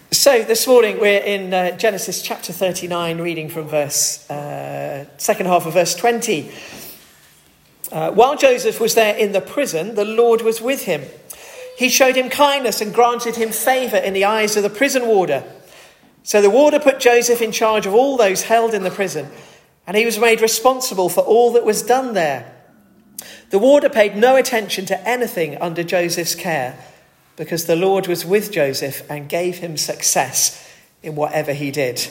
So this morning we're in Genesis chapter 39, reading from second half of verse 20. While Joseph was there in the prison, the Lord was with him. He showed him kindness and granted him favour in the eyes of the prison warder. So the warder put Joseph in charge of all those held in the prison, and he was made responsible for all that was done there. The warder paid no attention to anything under Joseph's care, because the Lord was with Joseph and gave him success in whatever he did.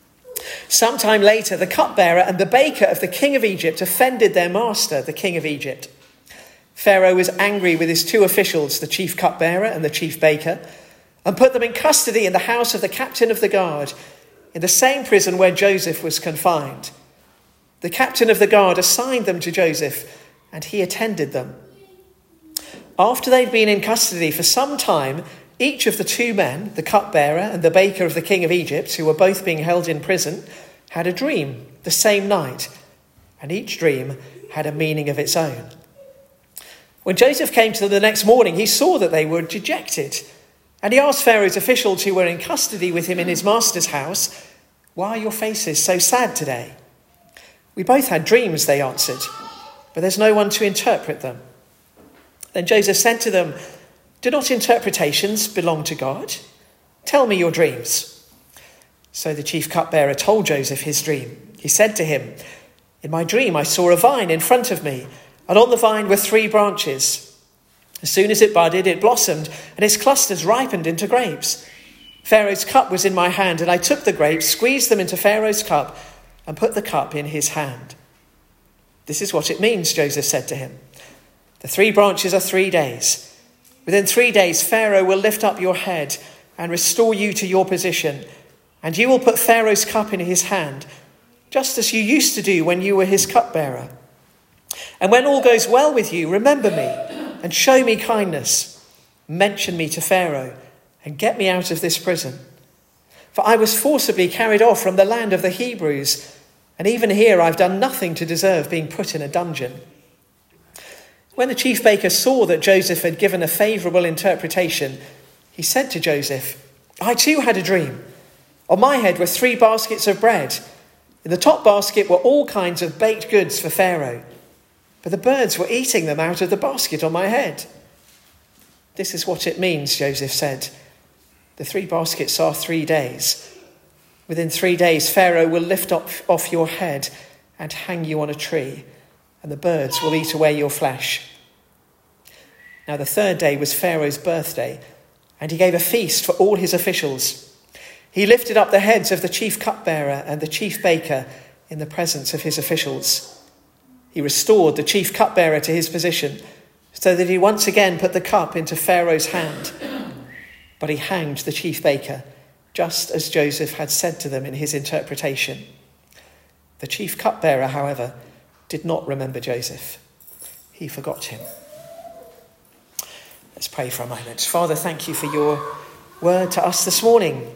Sometime later, the cupbearer and the baker of the king of Egypt offended their master, the king of Egypt. Pharaoh was angry with his two officials, the chief cupbearer and the chief baker, and put them in custody in the house of the captain of the guard, in the same prison where Joseph was confined. The captain of the guard assigned them to Joseph, and he attended them. After they'd been in custody for some time, each of the two men, the cupbearer and the baker of the king of Egypt, who were both being held in prison, had a dream the same night, and each dream had a meaning of its own. When Joseph came to them the next morning, he saw that they were dejected, and he asked Pharaoh's officials who were in custody with him in his master's house, "Why are your faces so sad today?" "We both had dreams," they answered, "but there's no one to interpret them." Then Joseph said to them, "Do not interpretations belong to God? Tell me your dreams." So the chief cupbearer told Joseph his dream. He said to him, "In my dream I saw a vine in front of me, and on the vine were 3 branches. As soon as it budded, it blossomed, and its clusters ripened into grapes. Pharaoh's cup was in my hand, and I took the grapes, squeezed them into Pharaoh's cup, and put the cup in his hand." "This is what it means," Joseph said to him. "The 3 branches are 3 days. Within 3 days, Pharaoh will lift up your head and restore you to your position, and you will put Pharaoh's cup in his hand, just as you used to do when you were his cupbearer. And when all goes well with you, remember me and show me kindness. Mention me to Pharaoh and get me out of this prison. For I was forcibly carried off from the land of the Hebrews, and even here I've done nothing to deserve being put in a dungeon." When the chief baker saw that Joseph had given a favourable interpretation, he said to Joseph, "I too had a dream. On my head were 3 baskets of bread. In the top basket were all kinds of baked goods for Pharaoh, but the birds were eating them out of the basket on my head." "This is what it means," Joseph said. "The 3 baskets are 3 days. Within 3 days, Pharaoh will lift up off your head and hang you on a tree, and the birds will eat away your flesh." Now the 3rd day was Pharaoh's birthday, and he gave a feast for all his officials. He lifted up the heads of the chief cupbearer and the chief baker in the presence of his officials. He restored the chief cupbearer to his position, so that he once again put the cup into Pharaoh's hand. But he hanged the chief baker, just as Joseph had said to them in his interpretation. The chief cupbearer, however, did not remember Joseph. He forgot him. Let's pray for a moment. Father, thank you for your word to us this morning.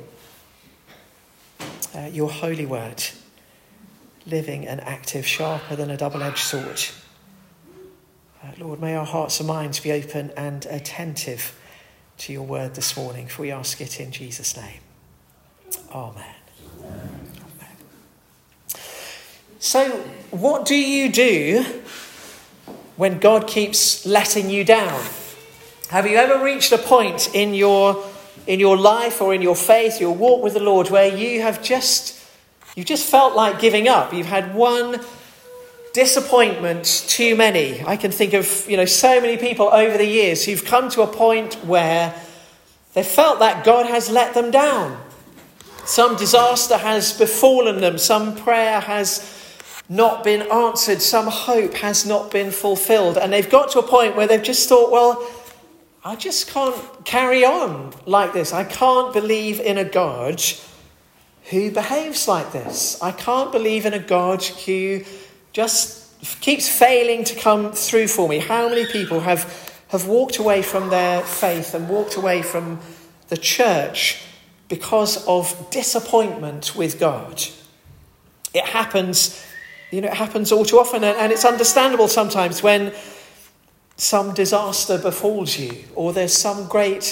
Your holy word, living and active, sharper than a double-edged sword. Lord, may our hearts and minds be open and attentive to your word this morning, for we ask it in Jesus' name. Amen. So, what do you do when God keeps letting you down? Have you ever reached a point in your life or in your faith, your walk with the Lord, where you've just felt like giving up? You've had one disappointment too many. I can think of, so many people over the years who've come to a point where they felt that God has let them down. Some disaster has befallen them. Some prayer has not been answered. Some hope has not been fulfilled. And they've got to a point where they've just thought, well, I just can't carry on like this. I can't believe in a God who behaves like this. I can't believe in a God who just keeps failing to come through for me. How many people have walked away from their faith and walked away from the church because of disappointment with God? It happens all too often, and it's understandable sometimes when some disaster befalls you, or there's some great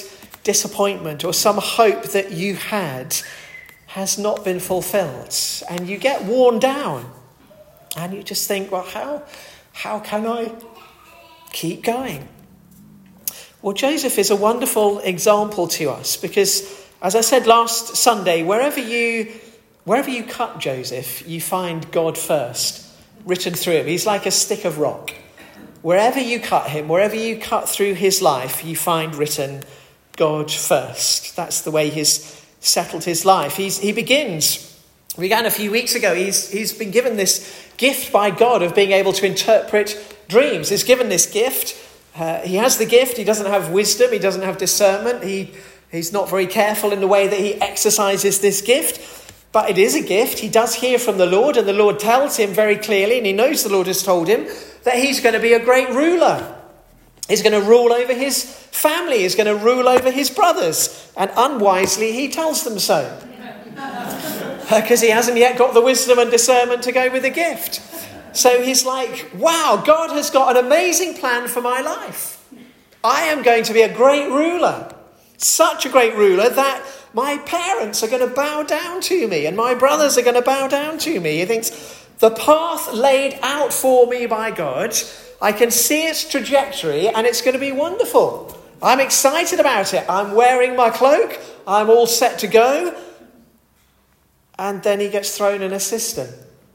disappointment or some hope that you had has not been fulfilled, and you get worn down, and you just think, well, how can I keep going? Well, Joseph is a wonderful example to us because, as I said last Sunday, wherever you cut Joseph, you find God first written through him. He's like a stick of rock. Wherever you cut him, wherever you cut through his life, you find written God first. That's the way he's settled his life. We began a few weeks ago. He's been given this gift by God of being able to interpret dreams. He's given this gift. He has the gift. He doesn't have wisdom. He doesn't have discernment. He's not very careful in the way that he exercises this gift. But it is a gift. He does hear from the Lord, and the Lord tells him very clearly, and he knows the Lord has told him, that he's going to be a great ruler. He's going to rule over his family. He's going to rule over his brothers. And unwisely, he tells them so. Because he hasn't yet got the wisdom and discernment to go with the gift. So he's like, wow, God has got an amazing plan for my life. I am going to be a great ruler. Such a great ruler that my parents are going to bow down to me and my brothers are going to bow down to me. He thinks, the path laid out for me by God, I can see its trajectory and it's going to be wonderful. I'm excited about it. I'm wearing my cloak. I'm all set to go. And then he gets thrown in a cistern.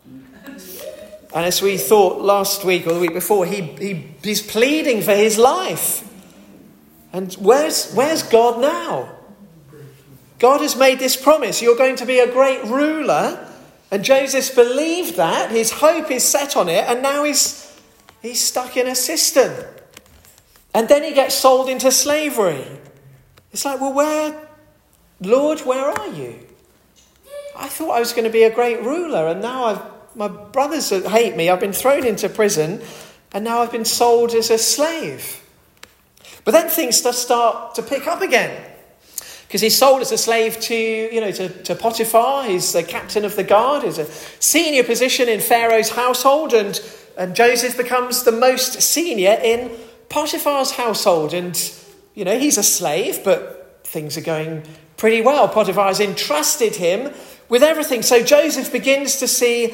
And as we thought last week or the week before, he's pleading for his life. And where's God now? God has made this promise. You're going to be a great ruler. And Joseph believed that. His hope is set on it. And now he's stuck in a cistern. And then he gets sold into slavery. It's like, well, Lord, where are you? I thought I was going to be a great ruler. And now my brothers hate me. I've been thrown into prison. And now I've been sold as a slave. But then things start to pick up again. Because he's sold as a slave to Potiphar. He's the captain of the guard. He's a senior position in Pharaoh's household. And Joseph becomes the most senior in Potiphar's household. And, he's a slave, but things are going pretty well. Potiphar has entrusted him with everything. So Joseph begins to see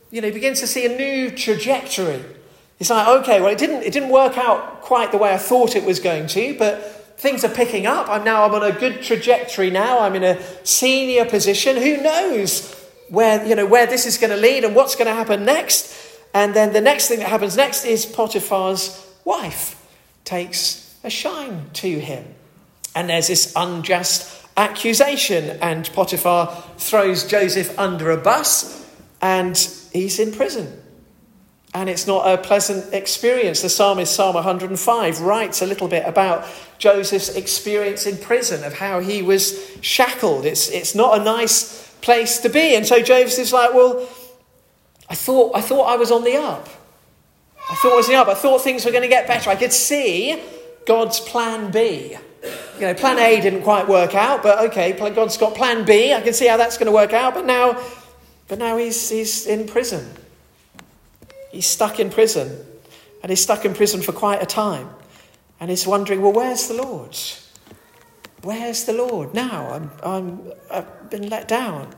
a new trajectory. It's like, okay, well, it didn't work out quite the way I thought it was going to, but things are picking up. I'm on a good trajectory now. I'm in a senior position. Who knows where this is going to lead and what's going to happen next? And then the next thing that happens next is Potiphar's wife takes a shine to him. And there's this unjust accusation, and Potiphar throws Joseph under a bus, and he's in prison. And it's not a pleasant experience. The psalmist, Psalm 105, writes a little bit about Joseph's experience in prison, of how he was shackled. It's not a nice place to be. And so Joseph's like, well, I thought I was on the up. I thought things were going to get better. I could see God's plan B. Plan A didn't quite work out, but okay, God's got plan B. I can see how that's going to work out. But now he's in prison. He's stuck in prison, and he's stuck in prison for quite a time. And he's wondering, well, where's the Lord? Where's the Lord now? I've been let down.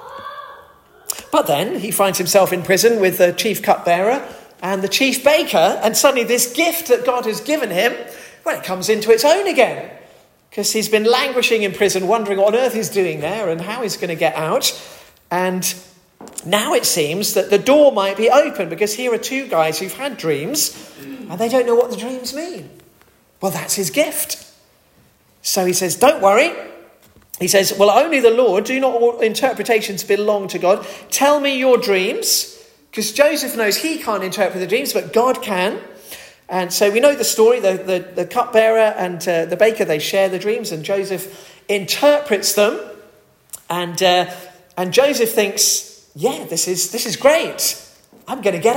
But then he finds himself in prison with the chief cupbearer and the chief baker, and suddenly this gift that God has given him, well, it comes into its own again. Because he's been languishing in prison, wondering what on earth he's doing there and how he's going to get out. And now it seems that the door might be open, because here are two guys who've had dreams and they don't know what the dreams mean. Well, that's his gift. So he says, don't worry. He says, well, only the Lord, do not all interpretations belong to God. Tell me your dreams, because Joseph knows he can't interpret the dreams, but God can. And so we know the story. The cupbearer and the baker, they share the dreams, and Joseph interprets them. And Joseph thinks, yeah, this is great. I'm going to get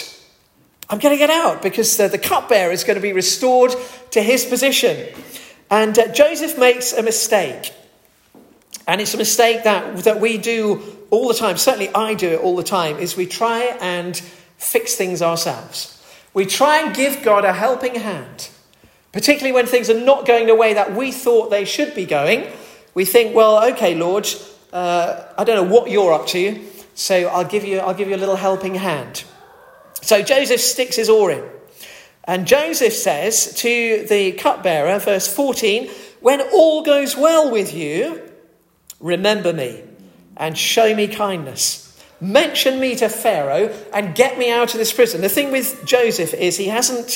out. Because the cupbearer is going to be restored to his position. And Joseph makes a mistake. And it's a mistake that we do all the time. Certainly I do it all the time, is we try and fix things ourselves. We try and give God a helping hand. Particularly when things are not going the way that we thought they should be going. We think, well, okay, Lord, I don't know what you're up to, so I'll give you a little helping hand. So Joseph sticks his oar in. And Joseph says to the cupbearer, verse 14, when all goes well with you, remember me and show me kindness. Mention me to Pharaoh and get me out of this prison. The thing with Joseph is he hasn't,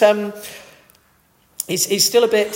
he's still a bit,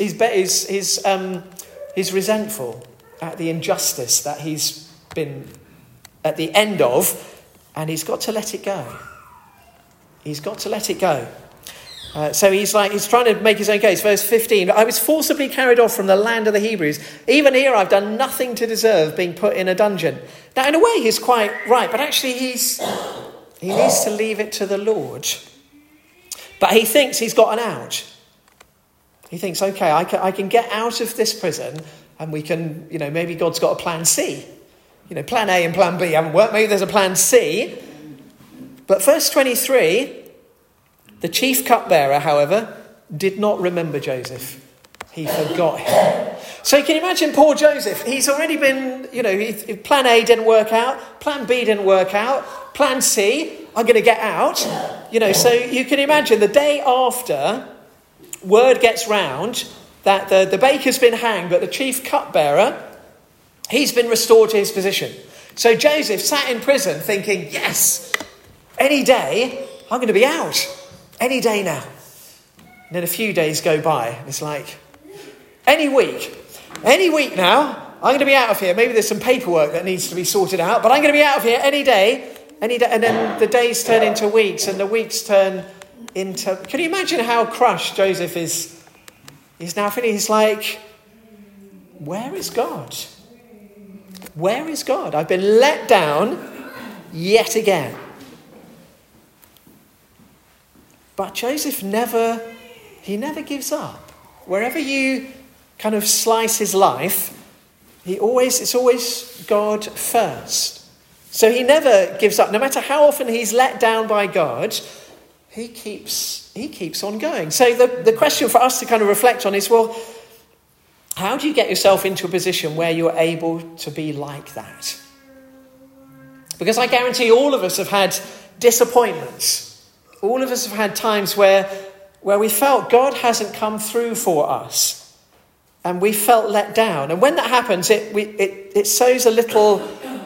he's resentful at the injustice that he's been at the end of, and he's got to let it go. He's got to let it go. So he's trying to make his own case. Verse 15, I was forcibly carried off from the land of the Hebrews. Even here I've done nothing to deserve being put in a dungeon. Now in a way he's quite right, but actually he needs to leave it to the Lord. But he thinks he's got an out. He thinks, okay, I can get out of this prison and we can, maybe God's got a plan C. Plan A and plan B haven't worked. Maybe there's a plan C. But verse 23... the chief cupbearer, however, did not remember Joseph. He forgot him. So you can imagine poor Joseph. He's already been, plan A didn't work out. Plan B didn't work out. Plan C, I'm going to get out. So you can imagine the day after, word gets round that the baker's been hanged, but the chief cupbearer, he's been restored to his position. So Joseph sat in prison thinking, yes, any day I'm going to be out. Any day now. And then a few days go by. And it's like, any week now, I'm going to be out of here. Maybe there's some paperwork that needs to be sorted out, but I'm going to be out of here any day. And then the days turn into weeks, and the weeks turn into... Can you imagine how crushed Joseph is? He's now feeling, he's like, where is God? Where is God? I've been let down yet again. But Joseph never gives up. Wherever you kind of slice his life, it's always God first. So he never gives up. No matter how often he's let down by God, he keeps on going. So the question for us to kind of reflect on is, well, how do you get yourself into a position where you're able to be like that? Because I guarantee all of us have had disappointments. All of us have had times where we felt God hasn't come through for us, and we felt let down. And when that happens, it sows a little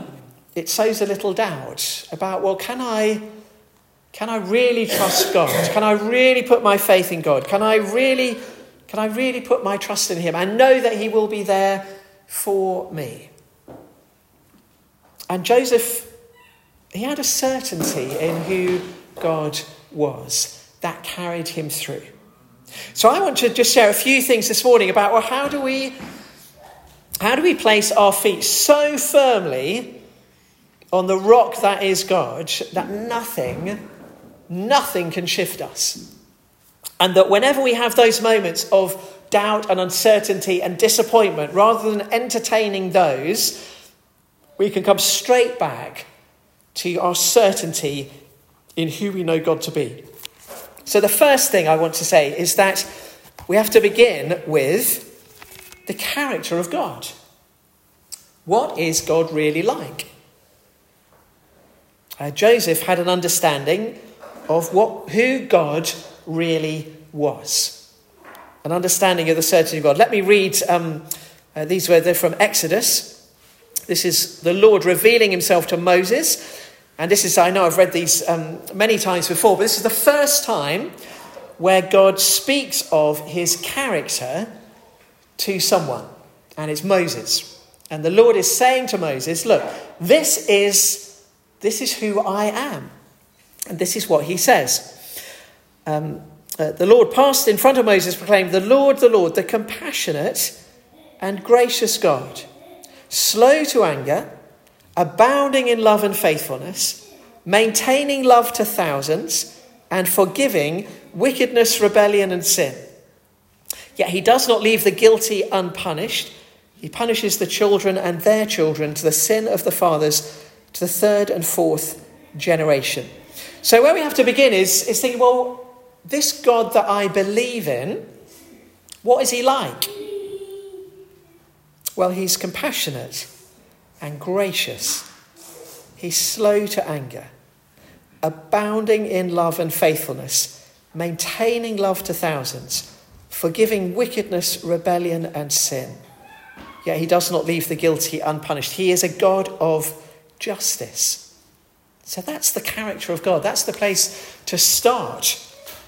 doubt about, well, can I really trust God? Can I really put my faith in God? Can I really put my trust in him and know that he will be there for me? And Joseph, he had a certainty in who God was that carried him through. So I want to just share a few things this morning about, well, how do we place our feet so firmly on the rock that is God that nothing can shift us, and that whenever we have those moments of doubt and uncertainty and disappointment, rather than entertaining those, we can come straight back to our certainty in who we know God to be. So the first thing I want to say is that we have to begin with the character of God. What is God really like? Joseph had an understanding of who God really was. An understanding of the certainty of God. Let me read these words. They're from Exodus. This is the Lord revealing himself to Moses. And this is, I know I've read these many times before, but this is the first time where God speaks of his character to someone. And it's Moses. And the Lord is saying to Moses, look, this is who I am. And this is what he says. The Lord passed in front of Moses, proclaimed, the Lord, the compassionate and gracious God, slow to anger, abounding in love and faithfulness, maintaining love to thousands, and forgiving wickedness, rebellion, and sin. Yet he does not leave the guilty unpunished. He punishes the children and their children to the sin of the fathers, to the third and fourth generation. So where we have to begin is thinking, well, this God that I believe in, What is he like? Well, he's compassionate and gracious. He's slow to anger, abounding in love and faithfulness, maintaining love to thousands, forgiving wickedness, rebellion and sin. Yet he does not leave the guilty unpunished. He is a God of justice. So that's the character of God. That's the place to start,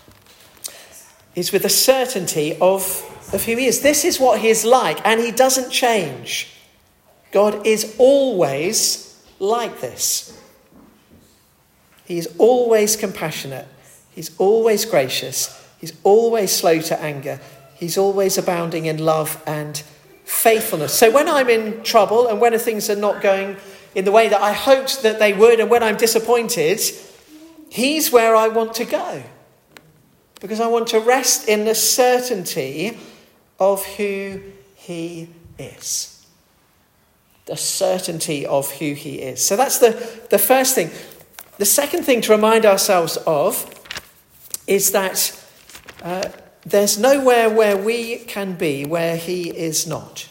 is with the certainty of who he is. This is what he is like, and he doesn't change. God is always like this. He is always compassionate. He's always gracious. He's always slow to anger. He's always abounding in love and faithfulness. So when I'm in trouble and when things are not going in the way that I hoped that they would, and when I'm disappointed, he's where I want to go. Because I want to rest in the certainty of who he is. The certainty of who he is. So that's the first thing. The second thing to remind ourselves of is that there's nowhere where we can be where he is not.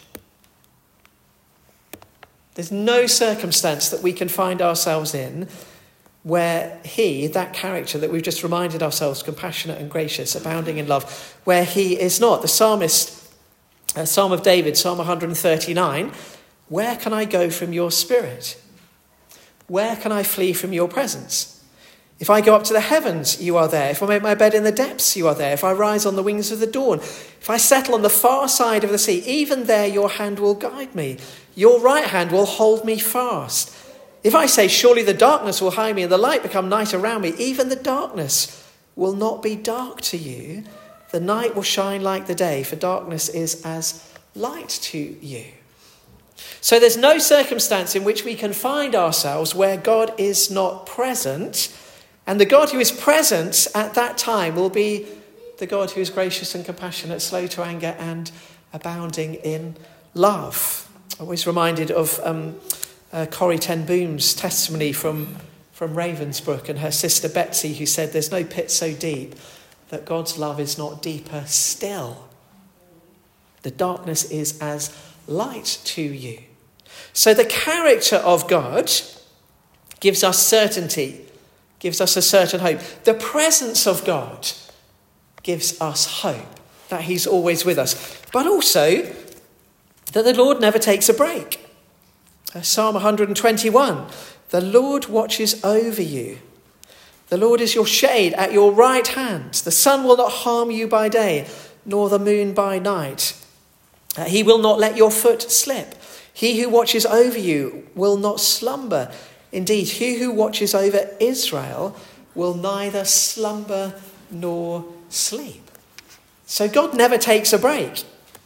There's no circumstance that we can find ourselves in where he, that character that we've just reminded ourselves, compassionate and gracious, abounding in love, where he is not. The psalmist, Psalm of David, Psalm 139, where can I go from your spirit? Where can I flee from your presence? If I go up to the heavens, you are there. If I make my bed in the depths, you are there. If I rise on the wings of the dawn, if I settle on the far side of the sea, even there your hand will guide me. Your right hand will hold me fast. If I say, surely the darkness will hide me and the light become night around me, even the darkness will not be dark to you. The night will shine like the day, for darkness is as light to you. So there's no circumstance in which we can find ourselves where God is not present. And the God who is present at that time will be the God who is gracious and compassionate, slow to anger and abounding in love. I'm always reminded of Corrie ten Boom's testimony from Ravensbrück and her sister Betsy, who said there's no pit so deep that God's love is not deeper still. The darkness is as light to you. So the character of God gives us certainty, gives us a certain hope. The presence of God gives us hope that he's always with us, but also that the Lord never takes a break. Psalm 121, the Lord watches over you. The Lord is your shade at your right hand. The sun will not harm you by day, nor the moon by night. He will not let your foot slip. He who watches over you will not slumber. Indeed, he who watches over Israel will neither slumber nor sleep. So God never takes a break.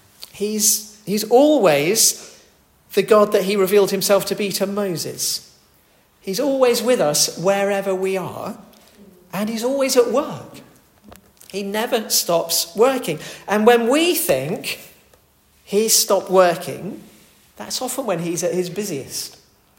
He's always the God that he revealed himself to be to Moses. He's always with us wherever we are, and he's always at work. He never stops working. And when we think he's stopped working, that's often when he's at his busiest.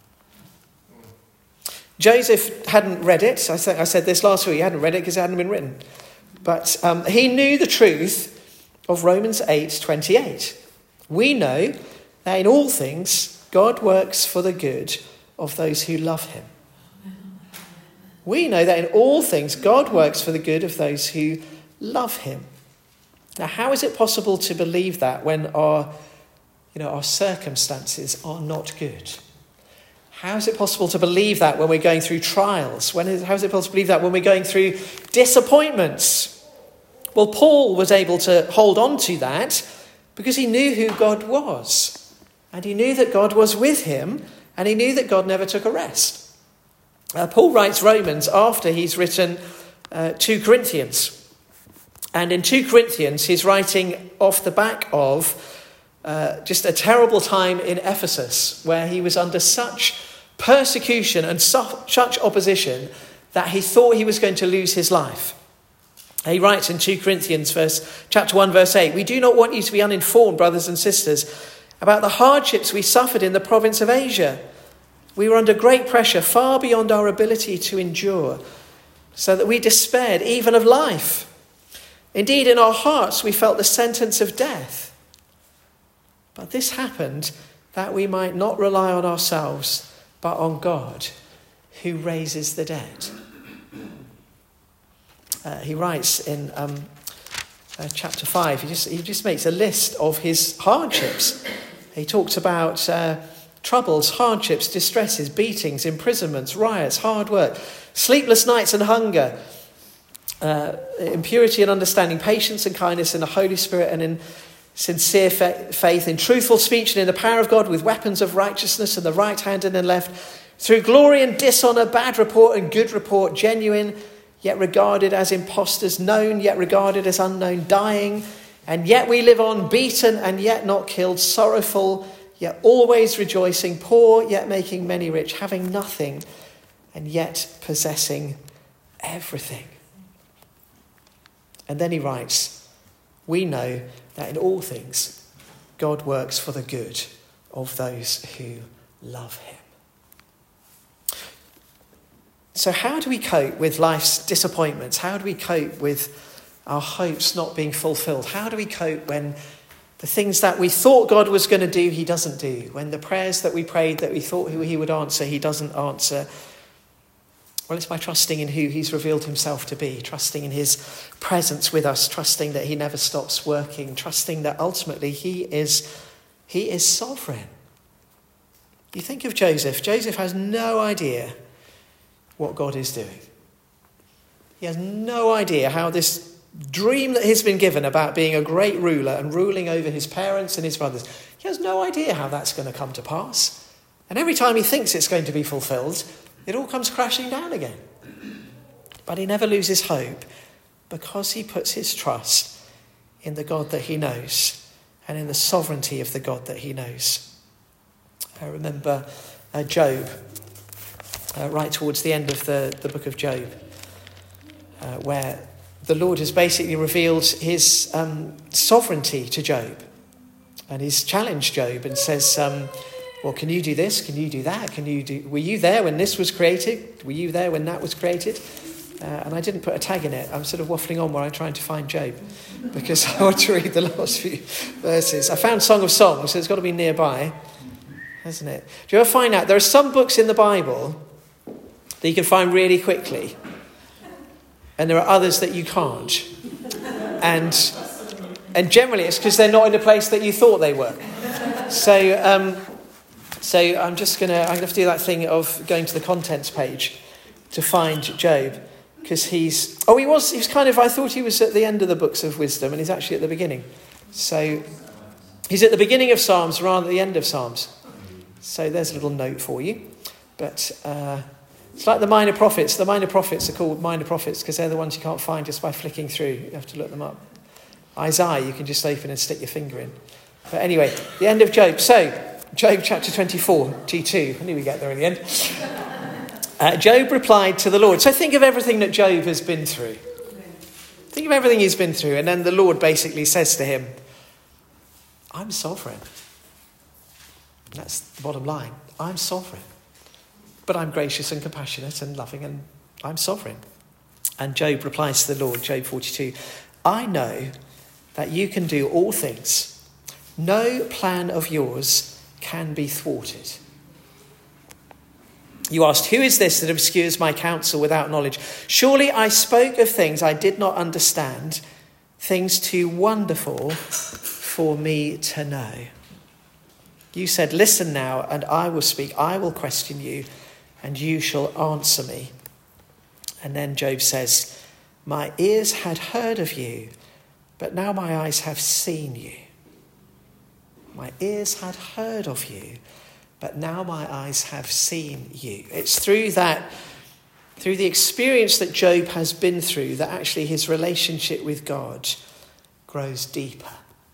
Joseph hadn't read it. I said this last week. He hadn't read it because it hadn't been written. But he knew the truth of Romans 8:28. We know that in all things, God works for the good of those who love him. We know that in all things, God works for the good of those who love him. Now, how is it possible to believe that when our circumstances are not good? How is it possible to believe that when we're going through trials? How is it possible to believe that when we're going through disappointments? Well, Paul was able to hold on to that because he knew who God was. And he knew that God was with him, and he knew that God never took a rest. Paul writes Romans after he's written 2 Corinthians. And in 2 Corinthians, he's writing off the back of just a terrible time in Ephesus, where he was under such persecution and such opposition that he thought he was going to lose his life. He writes in 2 Corinthians chapter 1, verse 8, "We do not want you to be uninformed, brothers and sisters, about the hardships we suffered in the province of Asia. We were under great pressure, far beyond our ability to endure, so that we despaired even of life. Indeed, in our hearts we felt the sentence of death. But this happened that we might not rely on ourselves, but on God, who raises the dead. He writes in chapter 5, he just makes a list of his hardships. He talks about troubles, hardships, distresses, beatings, imprisonments, riots, hard work, sleepless nights and hunger, impurity and understanding, patience and kindness in the Holy Spirit and in sincere faith, in truthful speech and in the power of God, with weapons of righteousness in the right hand and in left, through glory and dishonour, bad report and good report, genuine yet regarded as impostors, known yet regarded as unknown, dying and yet we live on, beaten and yet not killed, sorrowful yet always rejoicing, poor yet making many rich, having nothing and yet possessing everything. And then he writes, we know that in all things God works for the good of those who love him. So how do we cope with life's disappointments? How do we cope with our hopes not being fulfilled? How do we cope when the things that we thought God was going to do, he doesn't do? When the prayers that we prayed that we thought he would answer, he doesn't answer? Well, it's by trusting in who he's revealed himself to be, trusting in his presence with us, trusting that he never stops working, trusting that ultimately he is sovereign. You think of Joseph. Joseph has no idea what God is doing. He has no idea how this dream that he's been given about being a great ruler and ruling over his parents and his brothers, he has no idea how that's going to come to pass. And every time he thinks it's going to be fulfilled, it all comes crashing down again. But he never loses hope because he puts his trust in the God that he knows and in the sovereignty of the God that he knows. I remember Job, right towards the end of the book of Job, where the Lord has basically revealed his sovereignty to Job. And he's challenged Job and says, well, can you do this? Can you do that? Were you there when this was created? Were you there when that was created? And I didn't put a tag in it. I'm sort of waffling on while I'm trying to find Job, because I want to read the last few verses. I found Song of Songs, so it's got to be nearby, hasn't it? Do you ever find out there are some books in the Bible that you can find really quickly, and there are others that you can't? And generally it's because they're not in the place that you thought they were. So I'm just going to have to do that thing of going to the contents page to find Job, because he was kind of, I thought he was at the end of the books of wisdom, and he's actually at the beginning. So he's at the beginning of Psalms rather than the end of Psalms. So there's a little note for you. But it's like the minor prophets. The minor prophets are called minor prophets because they're the ones you can't find just by flicking through. You have to look them up. Isaiah, you can just open and stick your finger in. But anyway, the end of Job. So, Job chapter 24, G2. I knew we'd get there in the end. Job replied to the Lord. So think of everything that Job has been through. Think of everything he's been through. And then the Lord basically says to him, I'm sovereign. That's the bottom line. I'm sovereign. But I'm gracious and compassionate and loving, and I'm sovereign. And Job replies to the Lord, Job 42, I know that you can do all things. No plan of yours can be thwarted. You asked, who is this that obscures my counsel without knowledge? Surely I spoke of things I did not understand, things too wonderful for me to know. You said, listen now, and I will speak. I will question you, and you shall answer me. And then Job says, my ears had heard of you, but now my eyes have seen you. My ears had heard of you, but now my eyes have seen you. It's through the experience that Job has been through, that actually his relationship with God grows deeper.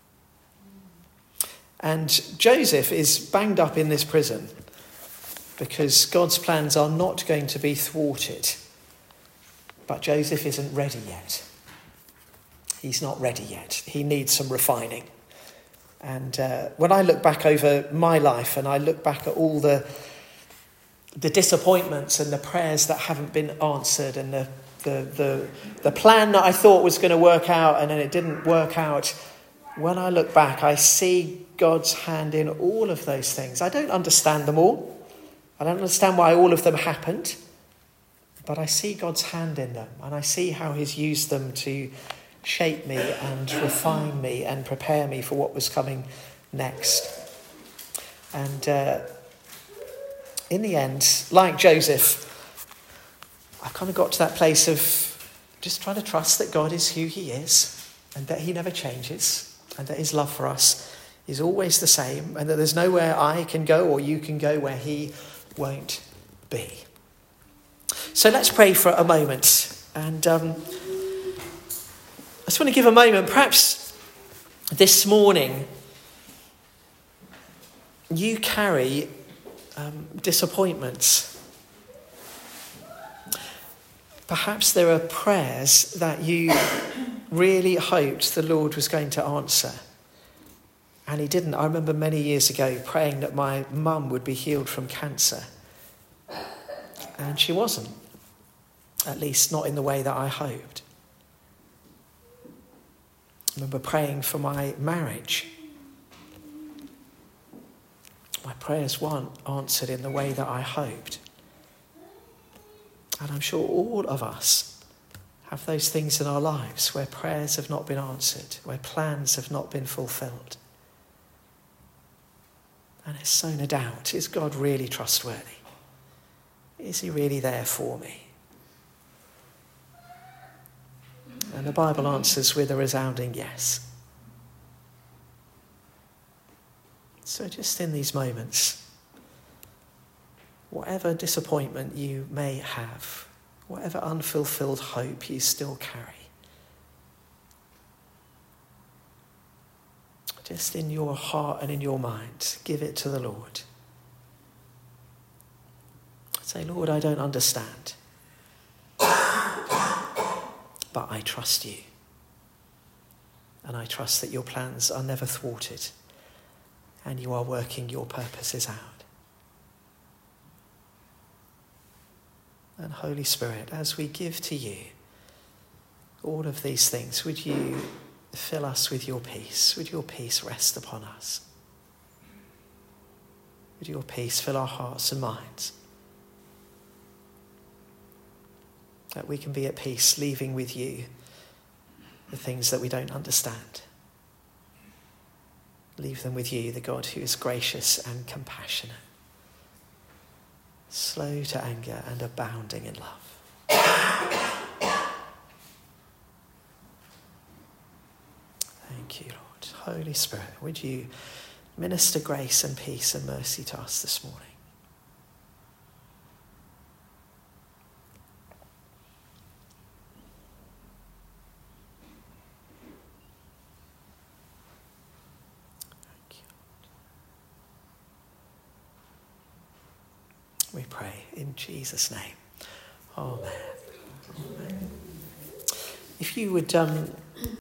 And Joseph is banged up in this prison because God's plans are not going to be thwarted. But Joseph isn't ready yet. He's not ready yet. He needs some refining. And when I look back over my life and I look back at all the disappointments and the prayers that haven't been answered and the the plan that I thought was going to work out and then it didn't work out, when I look back, I see God's hand in all of those things. I don't understand them all. I don't understand why all of them happened. But I see God's hand in them, and I see how he's used them to shape me and refine me and prepare me for what was coming next. And in the end, like Joseph, I kind of got to that place of just trying to trust that God is who he is and that he never changes and that his love for us is always the same and that there's nowhere I can go or you can go where he won't be. So let's pray for a moment. And I just want to give a moment. Perhaps this morning you carry disappointments. Perhaps there are prayers that you really hoped the Lord was going to answer. And he didn't. I remember many years ago praying that my mum would be healed from cancer. And she wasn't. At least not in the way that I hoped. I remember praying for my marriage. My prayers weren't answered in the way that I hoped. And I'm sure all of us have those things in our lives where prayers have not been answered, where plans have not been fulfilled. And it's sown a doubt. Is God really trustworthy? Is he really there for me? And the Bible answers with a resounding yes. So just in these moments, whatever disappointment you may have, whatever unfulfilled hope you still carry, just in your heart and in your mind, give it to the Lord. Say, Lord, I don't understand. But I trust you. And I trust that your plans are never thwarted. And you are working your purposes out. And Holy Spirit, as we give to you all of these things, would you fill us with your peace? Would your peace rest upon us? Would your peace fill our hearts and minds? That we can be at peace, leaving with you the things that we don't understand. Leave them with you, the God who is gracious and compassionate, slow to anger and abounding in love. Thank you, Lord. Holy Spirit, would you minister grace and peace and mercy to us this morning? We pray in Jesus' name. Amen. Amen. If you would